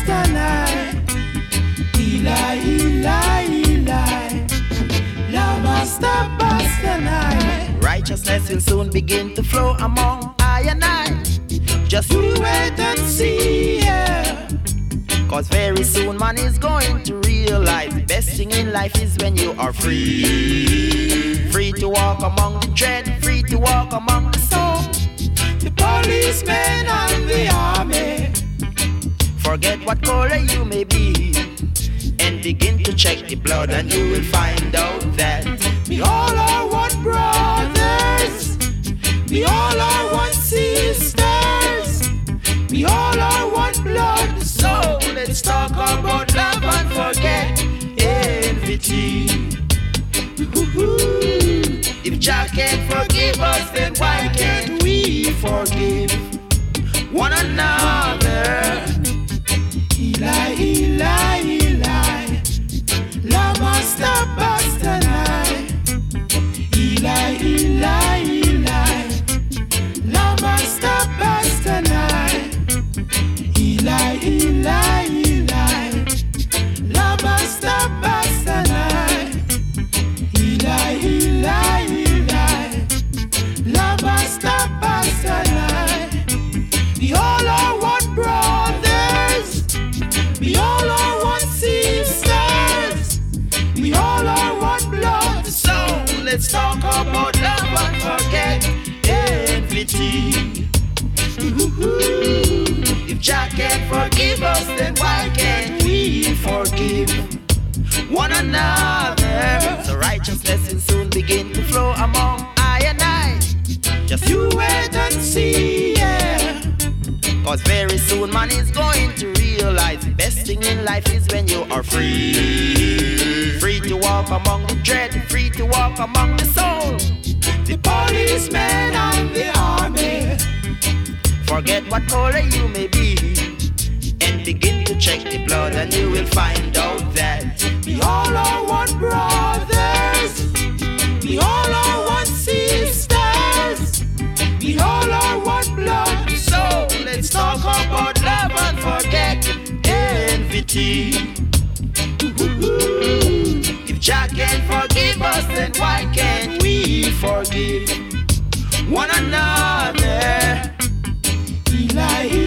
Bastanai. Eli, Eli, Eli. Lama stop Bastanai. Righteousness will soon begin to flow among I and I. Just you wait and see, yeah. Cause very soon man is going to realize the best thing in life is when you are free. Free to walk among the dread, free to walk among the soul. The policemen and the army. Forget what color you may be and begin to check the blood, and you will find out that we all are one brothers, we all are one sisters, we all are one blood. So let's talk about love and forget envy. If Jah can't forgive us, then why can't we forgive one another? Eli, Eli, Eli, Lama stop Bastanai. Eli, Eli, Eli, Lama stop Bastanai. Eli, Eli, Eli, Lama stop Bastanai. Eli, Eli, Eli, Lama stop Bastanai. We all are one brothers, we all are one sisters, we all are one blood. So let's talk about love and forget envy. If Jah can't forgive us, then why can't we forgive one another? So righteousness will soon begin to flow among I and I. Just you wait and see, yeah. Cause very soon man is going to realize the best thing in life is when you are free. Free to walk among the dread, free to walk among the soul. The policemen and the army. Forget what color you may be and begin to check the blood, and you will find out that we all are one brothers, we all are one sisters, we all are one blood. So let's talk about love and forget envy. If Jah can't forgive us, then why can't we forgive one another? Eli,